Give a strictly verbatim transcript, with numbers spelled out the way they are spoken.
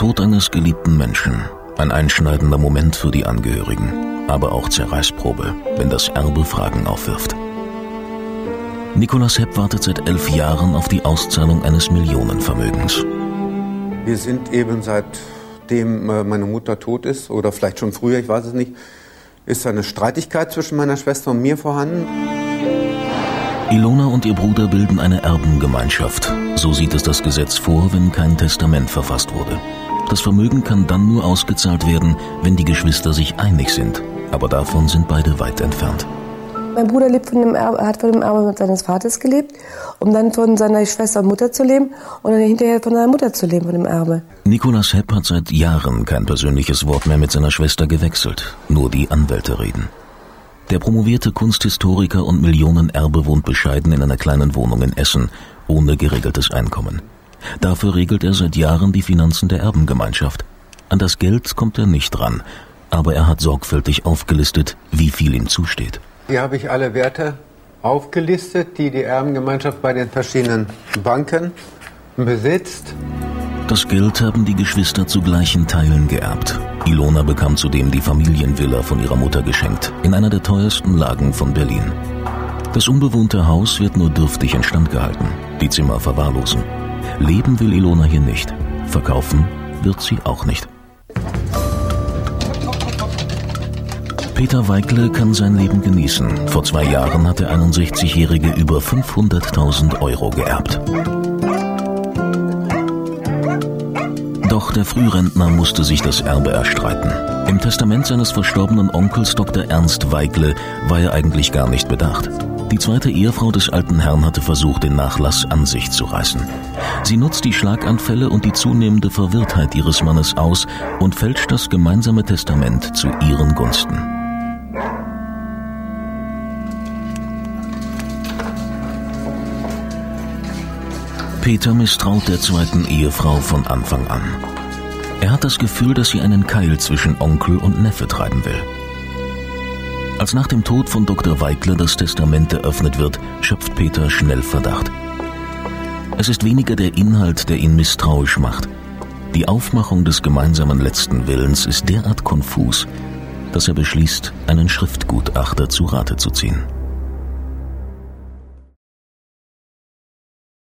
Tod eines geliebten Menschen, ein einschneidender Moment für die Angehörigen, aber auch Zerreißprobe, wenn das Erbe Fragen aufwirft. Nikolaus Hepp wartet seit elf Jahren auf die Auszahlung eines Millionenvermögens. Wir sind eben seitdem meine Mutter tot ist, oder vielleicht schon früher, ich weiß es nicht, ist eine Streitigkeit zwischen meiner Schwester und mir vorhanden. Ilona und ihr Bruder bilden eine Erbengemeinschaft. So sieht es das Gesetz vor, wenn kein Testament verfasst wurde. Das Vermögen kann dann nur ausgezahlt werden, wenn die Geschwister sich einig sind. Aber davon sind beide weit entfernt. Mein Bruder lebt von dem Erbe, hat von dem Erbe seines Vaters gelebt, um dann von seiner Schwester und Mutter zu leben und dann hinterher von seiner Mutter zu leben, von dem Erbe. Nikolaus Hepp hat seit Jahren kein persönliches Wort mehr mit seiner Schwester gewechselt. Nur die Anwälte reden. Der promovierte Kunsthistoriker und Millionenerbe wohnt bescheiden in einer kleinen Wohnung in Essen, ohne geregeltes Einkommen. Dafür regelt er seit Jahren die Finanzen der Erbengemeinschaft. An das Geld kommt er nicht ran, aber er hat sorgfältig aufgelistet, wie viel ihm zusteht. Hier habe ich alle Werte aufgelistet, die die Erbengemeinschaft bei den verschiedenen Banken besitzt. Das Geld haben die Geschwister zu gleichen Teilen geerbt. Ilona bekam zudem die Familienvilla von ihrer Mutter geschenkt, in einer der teuersten Lagen von Berlin. Das unbewohnte Haus wird nur dürftig instand gehalten, die Zimmer verwahrlosen. Leben will Ilona hier nicht, verkaufen wird sie auch nicht. Peter Weikle kann sein Leben genießen. Vor zwei Jahren hat der einundsechzigjährige über fünfhunderttausend Euro geerbt. Doch der Frührentner musste sich das Erbe erstreiten. Im Testament seines verstorbenen Onkels Doktor Ernst Weikle war er eigentlich gar nicht bedacht. Die zweite Ehefrau des alten Herrn hatte versucht, den Nachlass an sich zu reißen. Sie nutzt die Schlaganfälle und die zunehmende Verwirrtheit ihres Mannes aus und fälscht das gemeinsame Testament zu ihren Gunsten. Peter misstraut der zweiten Ehefrau von Anfang an. Er hat das Gefühl, dass sie einen Keil zwischen Onkel und Neffe treiben will. Als nach dem Tod von Doktor Weikle das Testament eröffnet wird, schöpft Peter schnell Verdacht. Es ist weniger der Inhalt, der ihn misstrauisch macht. Die Aufmachung des gemeinsamen letzten Willens ist derart konfus, dass er beschließt, einen Schriftgutachter zu Rate zu ziehen.